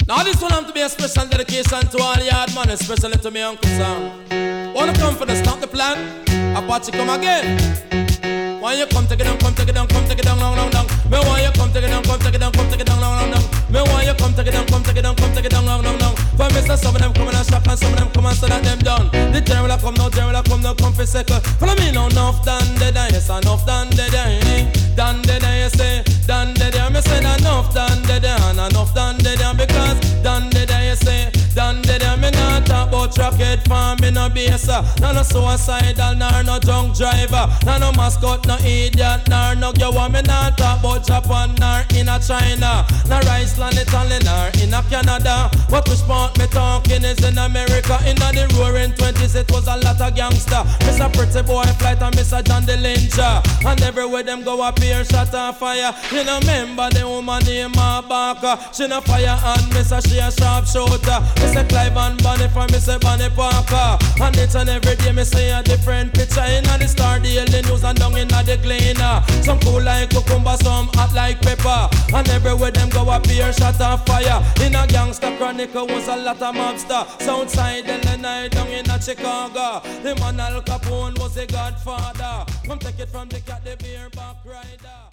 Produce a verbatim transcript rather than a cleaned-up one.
Now this one have to be a special dedication to all yard man, especially to me Uncle Sam. Wanna come for the stop the plan? Apache come again. Why you come take it down, come take it down, come take it down, down, down, down. Me why you come take it down, come take it down, come take it down, down, down, down. Me why you come take it down, come take it down, come take it down, down, down, down. For me, some of them come and shock and some of them come and say that them done. The general come now, general come now, come for second. Follow me now, enough done dead, yes, enough done dead, done dead, you say, done dead, me say that enough done dead, and enough done dead, because done dead, you say, done dead, me not talk about rocket farm, me no base, no no suicidal, nor no drunk driver, no no mascot, no idiot, nor no girl, me not talk about Japan, nor in a China, nor Iceland, Italy, nor in a Canada. But which part me talking is in America. In the roaring twenties, it was a lot of gangster. Mister Pretty Boy Flight and Mister John the Lyncher. And everywhere them go up here, shot on fire. You know, remember the woman named Barker. She no fire and Mister She a sharp shooter. Mister Clive and Bonnie from Mister Bonnie Parker. And each and every day me see a different picture. In the Star Daily News and down in the Gleaner. Some cool like cucumber, some hot like pepper. And everywhere them go up here, shot on fire. In a gangster chronicle was a lot of mobster. Southside Illinois down in a Chicago. The man Al Capone was a godfather. Come take it from the cat, the beer back rider.